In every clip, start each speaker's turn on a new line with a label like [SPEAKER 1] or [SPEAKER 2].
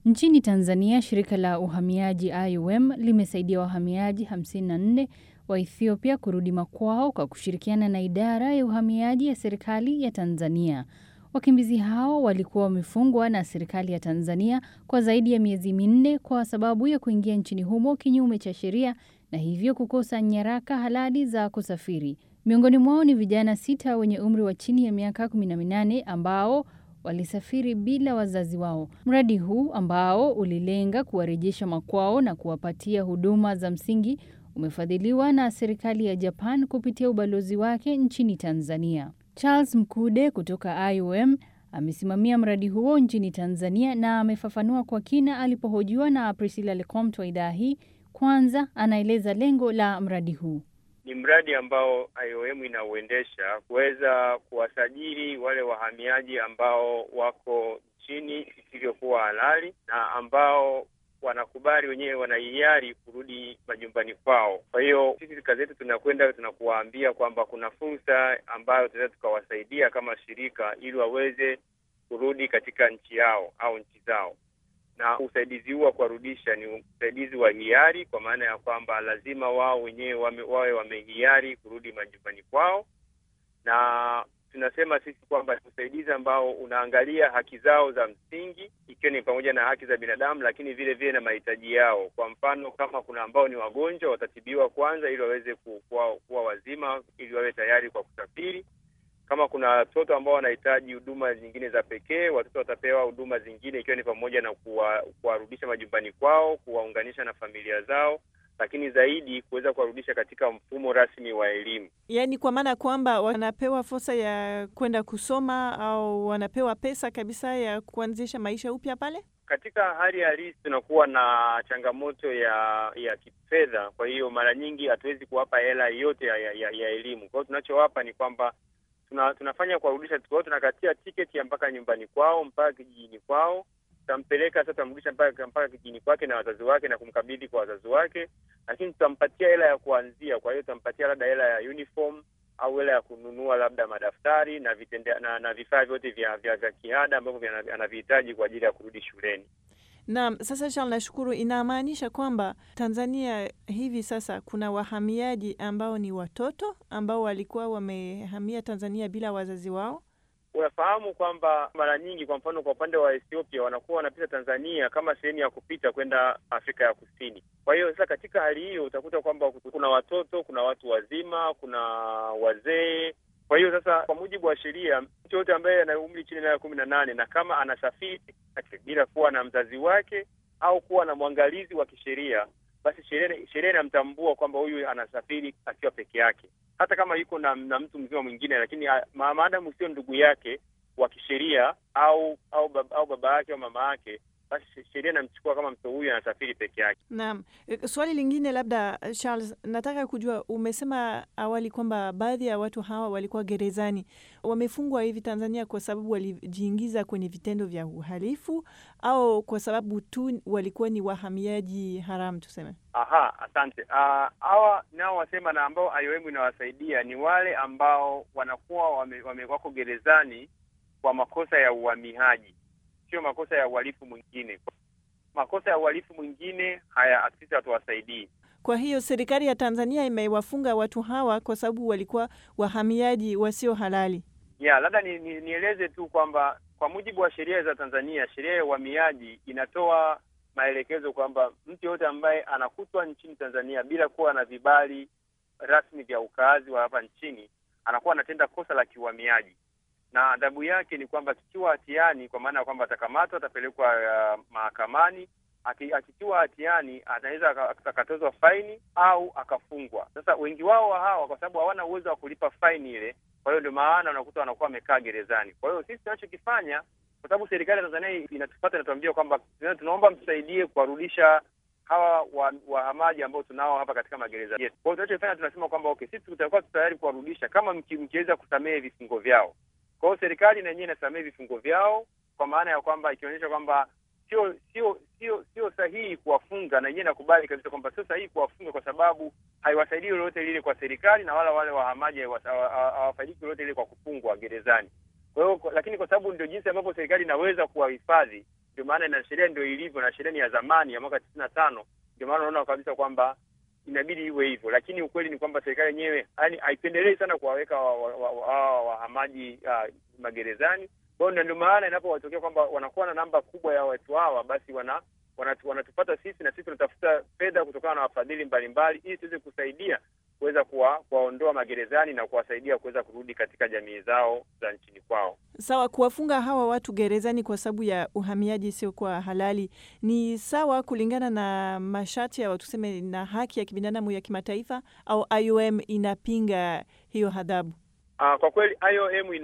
[SPEAKER 1] Nchini Tanzania, shirika la uhamiaji IOM limesaidia wahamiaji 54 wa Ethiopia kurudi makwao kwa kushirikiana na idara ya uhamiaji ya serikali ya Tanzania. Wakimbizi hao walikuwa wamefungwa na serikali ya Tanzania kwa zaidi ya miezi minne kwa sababu ya kuingia nchini humo kinyume cha sheria na hivyo kukosa nyaraka halali za kusafiri. Miongoni mwao ni vijana 6 wenye umri wa chini ya miaka 18 ambao walisafiri bila wazazi wao. Mradi huu ambao ulilenga kuwarejesha makwao na kuwapatia huduma za msingi umefadhiliwa na serikali ya Japan kupitia ubalozi wake nchini Tanzania. Charles Mkude kutoka IOM amesimamia mradi huo nchini Tanzania na amefafanua kwa kina alipohojiwa na Priscilla Lecomte wa idhaa hii. Kwanza anaeleza lengo la mradi huu.
[SPEAKER 2] Ni mradi ambao IOM inauendesha kuweza kuwasajili wale wahamiaji ambao wako nchini isivyokuwa halali na ambao wanakubali wenyewe, wanahiari kurudi majumbani kwao. Kwa hiyo sisi kazi yetu tunakuwaambia kwamba kuna fursa ambayo tunaweza tukawasaidia kama shirika ili waweze kurudi katika nchi yao au nchi zao. Na usaidizi huu wa kuwarudisha ni usaidizi wa hiari, kwa maana ya kwamba lazima wao wenyewe wawe wamehiari kurudi majumbani kwao. Na tunasema sisi kwamba usaidizi ambao unaangalia haki zao za msingi, ikiwa ni pamoja na haki za binadamu, lakini vile vile na mahitaji yao. Kwa mfano, kama kuna ambao ni wagonjwa, watatibiwa kwanza ili waweze kuwa wazima, ili wawe tayari kwa kusafiri. Kama kuna watoto ambao wanahitaji huduma zingine za pekee, watoto watapewa huduma zingine, ikiwa ni pamoja na kuwarudisha majumbani kwao, kuwaunganisha na familia zao, lakini zaidi kuweza kuwarudisha katika mfumo rasmi wa elimu.
[SPEAKER 3] Yaani kwa maana kwamba wanapewa fursa ya kwenda kusoma au wanapewa pesa kabisa ya kuanzisha maisha upya pale?
[SPEAKER 2] Katika hali halisi tunakuwa na changamoto ya kifedha, kwa hiyo mara nyingi hatuwezi kuwapa hela yote ya elimu. Kwa hiyo tunachowapa ni kwamba tunafanya kuwarudisha, tunakatia tiketi ya mpaka nyumbani kwao, mpaka kijijini kwao. Tutampeleka sasa, tutamrudisha mpaka kijijini kwake na wazazi wake na kumkabidhi kwa wazazi wake, lakini tutampatia hela ya kuanzia. Kwa hiyo tutampatia labda hela ya uniform au hela ya kununua labda madaftari na vifaa vyote vya kiada ambavyo anavihitaji kwa ajili ya kurudi shuleni.
[SPEAKER 3] Naam, sasa Charles, nashukuru. Inamaanisha kwamba Tanzania hivi sasa kuna wahamiaji ambao ni watoto ambao walikuwa wamehamia Tanzania bila wazazi wao?
[SPEAKER 2] Unafahamu kwamba mara nyingi, kwa mfano, kwa upande wa Ethiopia wanakuwa wanapita Tanzania kama sehemu ya kupita kwenda Afrika ya Kusini. Kwa hiyo sasa katika hali hiyo utakuta kwamba kuna watoto, kuna watu wazima, kuna wazee. Kwa hiyo sasa kwa mujibu wa sheria, mtu yote ambaye ana umri chini ya 18 na kama anasafiri bila kuwa na mzazi wake au kuwa na mwangalizi wa kisheria, basi sheria inamtambua kwamba huyu anasafiri akiwa peke yake, hata kama yuko na mtu mzima mwingine, lakini maadamu sio ndugu yake wa kisheria au baba yake au mama yake, basi sheria inamchukua kama mtu huyu anasafiri peke yake.
[SPEAKER 3] Naam. Swali lingine labda, Charles, nataka kujua, umesema awali kwamba baadhi ya watu hawa walikuwa gerezani. Wamefungwa hivi Tanzania kwa sababu walijiingiza kwenye vitendo vya uhalifu au kwa sababu tu walikuwa ni wahamiaji haramu tuseme?
[SPEAKER 2] Aha, asante. Hawa nao wasema na ambao IOM inawasaidia ni wale ambao wanakuwa wako gerezani kwa makosa ya uhamiaji, sio makosa ya uhalifu mwingine. Makosa ya uhalifu mwingine sisi hatuwasaidii.
[SPEAKER 3] Kwa hiyo serikali ya Tanzania imewafunga watu hawa kwa sababu walikuwa wahamiaji wasio halali.
[SPEAKER 2] Labda nieleze tu kwamba kwa mujibu wa sheria za Tanzania, sheria ya uhamiaji inatoa maelekezo kwamba mtu yote ambaye anakutwa nchini Tanzania bila kuwa na vibali rasmi vya ukaazi wa hapa nchini anakuwa anatenda kosa la kiuhamiaji, na adhabu yake ni kwamba akiwa hatiani, kwa maana ya kwamba atakamatwa, atapelekwa mahakamani. Akiwa hatiani anaweza akatozwa faini au akafungwa. Sasa wengi wao hawa kwa sababu hawana uwezo wa kulipa faini ile, kwa hiyo ndio maana unakuta wanakuwa wamekaa gerezani. Kwa hiyo sisi tunachokifanya, kwa sababu serikali ya Tanzania inatufuata, inatuambia kwamba tunaomba msaidie kuwarudisha hawa wahamaji ambao tunao hapa katika magereza yetu. Kwa hiyo tunachofanya, tunasema kwamba okay, sisi tutakuwa tayari kuwarudisha kama mkiweza kusamehe vifungo vyao. Kwa hiyo serikali na yenyewe inasamehe vifungo vyao, kwa maana ya kwamba ikionyesha kwamba sio sahihi kuwafunga, na yenyewe nakubali kabisa kwamba sio sahihi kuwafunga kwa sababu haiwasaidii lolote lile kwa serikali, na wale wahamaji hawafaidiki lolote lile kwa kufungwa gerezani. Kwa hiyo lakini kwa sababu ndio jinsi ambavyo serikali inaweza kuwahifadhi, ndio maana ina sheria ndio ilivyo, na sheria ni ya zamani ya mwaka 95. Ndio maana unaona kabisa kwamba inabidi iwe hivyo, lakini ukweli ni kwamba serikali yenyewe yani haipendelei sana kuwaweka wahamaji magerezani. Kwa hiyo ndio maana inapowatokea kwamba wanakuwa na namba kubwa ya watu hawa, basi wanatupata sisi, na sisi tunatafuta fedha kutokana na wafadhili mbalimbali ili tuweze kusaidia kuweza kuwaondoa magerezani na kuwasaidia kuweza kurudi katika jamii zao za nchini kwao.
[SPEAKER 3] Sawa, kuwafunga hawa watu gerezani kwa sababu ya uhamiaji isiyokuwa halali ni sawa kulingana na masharti ya tuseme na haki ya kibinadamu ya kimataifa, au IOM inapinga hiyo adhabu?
[SPEAKER 2] Kwa kweli IOM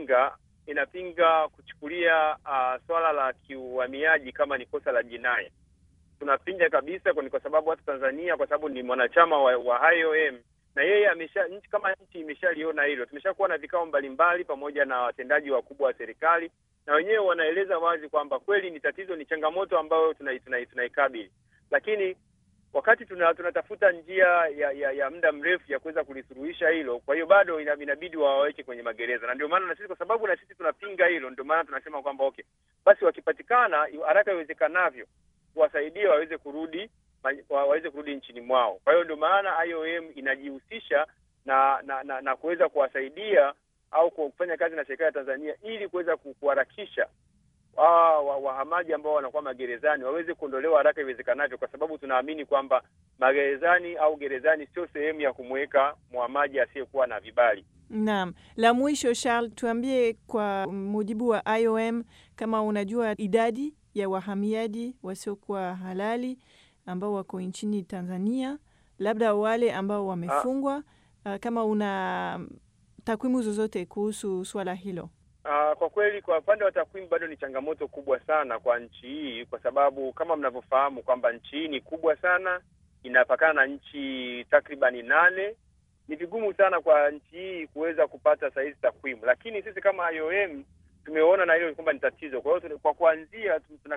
[SPEAKER 2] inapinga kuchukulia swala la kiuhamiaji kama ni kosa la jinai. Tunapinga kabisa, kwa sababu hata Tanzania, kwa sababu ni mwanachama wa IOM, na yeye kama nchi imeshaliona hilo. Tumeshakuwa na vikao mbalimbali pamoja na watendaji wakubwa wa serikali, na wenyewe wanaeleza wazi kwamba kweli ni tatizo, ni changamoto ambayo tunaikabili, lakini wakati tunatafuta njia ya muda mrefu ya kuweza kulisuluhisha hilo, kwa hiyo bado inabidi waweke kwenye magereza. Na ndio maana na sisi, kwa sababu na sisi tunapinga hilo, ndio maana tunasema kwamba okay, basi wakipatikana haraka iwezekanavyo wasaidie waweze kurudi nchini mwao. Kwa hiyo ndio maana IOM inajihusisha na kuweza kuwasaidia au kufanya kazi na serikali ya Tanzania ili kuweza kuharakisha wahamaji ambao wanakuwa magerezani waweze kuondolewa haraka iwezekanavyo, kwa sababu tunaamini kwamba magerezani au gerezani sio sehemu ya kumweka mhamaji asiyekuwa na vibali.
[SPEAKER 3] Naam. La mwisho, Charles, tuambie kwa mujibu wa IOM kama unajua idadi ya wahamiaji wasiokuwa halali ambao wako nchini Tanzania, labda wale ambao wamefungwa, kama una takwimu zozote kuhusu swala hilo.
[SPEAKER 2] Kwa kweli kwa upande wa takwimu bado ni changamoto kubwa sana kwa nchi hii, kwa sababu kama mnavyofahamu kwamba nchi hii ni kubwa sana, inapakana na nchi takribani 8. Ni vigumu sana kwa nchi hii kuweza kupata saizi takwimu, lakini sisi kama IOM tumeona na hilo kwamba ni tatizo. Kwa hiyo kwa kuanzia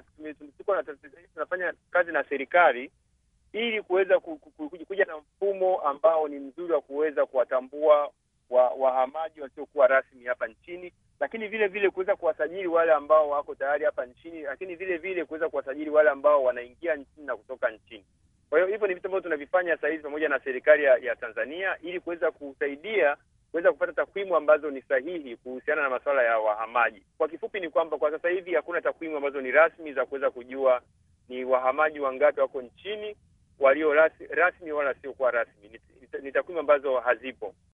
[SPEAKER 2] tunafanya kazi na serikali ili kuweza kuja na mfumo ambao ni mzuri wa kuweza kuwatambua wahamaji wasiokuwa rasmi hapa nchini, lakini vile vile kuweza kuwasajili wale ambao wako tayari hapa nchini, lakini vile vile kuweza kuwasajili wale ambao wanaingia nchini na kutoka nchini. Kwa hiyo hivyo ni vitu ambavyo tunavifanya sasa hivi pamoja na serikali ya Tanzania ili kuweza kusaidia kuweza kupata takwimu ambazo ni sahihi kuhusiana na masuala ya wahamaji. Kwa kifupi ni kwamba kwa sasa hivi hakuna takwimu ambazo ni rasmi za kuweza kujua ni wahamaji wangapi wako nchini walio rasmi wala sio kwa rasmi. Ni takwimu ambazo hazipo.